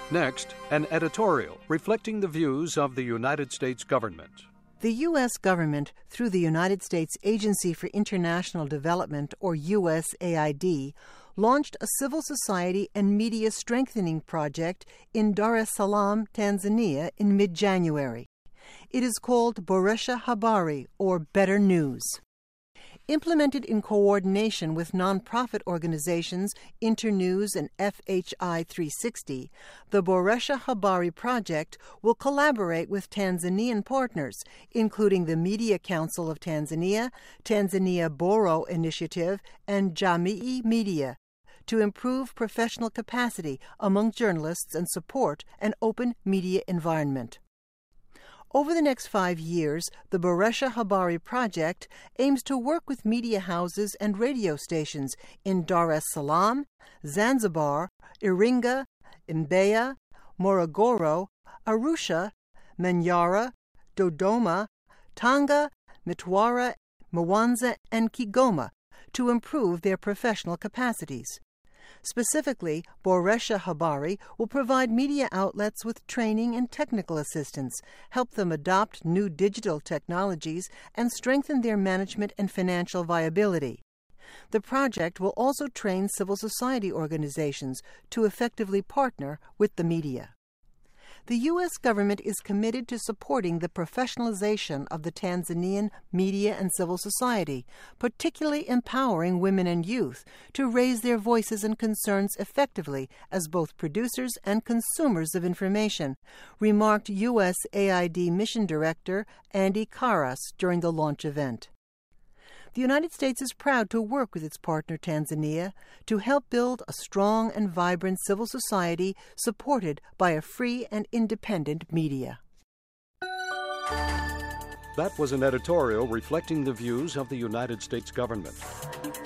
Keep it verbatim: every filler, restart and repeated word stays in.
Next, an editorial reflecting the views of the United States government. The U S government, through the United States Agency for International Development, or U S A I D, launched a civil society and media strengthening project in Dar es Salaam, Tanzania, in mid-January. It is called Boresha Habari, or Better News. Implemented in coordination with nonprofit organizations Internews and F H I three sixty, the Boresha Habari project will collaborate with Tanzanian partners, including the Media Council of Tanzania, Tanzania Boro Initiative, and Jamii Media, to improve professional capacity among journalists and support an open media environment. Over the next five years, the Boresha Habari project aims to work with media houses and radio stations in Dar es Salaam, Zanzibar, Iringa, Mbeya, Morogoro, Arusha, Manyara, Dodoma, Tanga, Mtwara, Mwanza, and Kigoma to improve their professional capacities. Specifically, Boresha Habari will provide media outlets with training and technical assistance, help them adopt new digital technologies, and strengthen their management and financial viability. The project will also train civil society organizations to effectively partner with the media. The U S government is committed to supporting the professionalization of the Tanzanian media and civil society, particularly empowering women and youth to raise their voices and concerns effectively as both producers and consumers of information, remarked U S A I D Mission Director Andy Karas during the launch event. The United States is proud to work with its partner Tanzania to help build a strong and vibrant civil society supported by a free and independent media. That was an editorial reflecting the views of the United States government.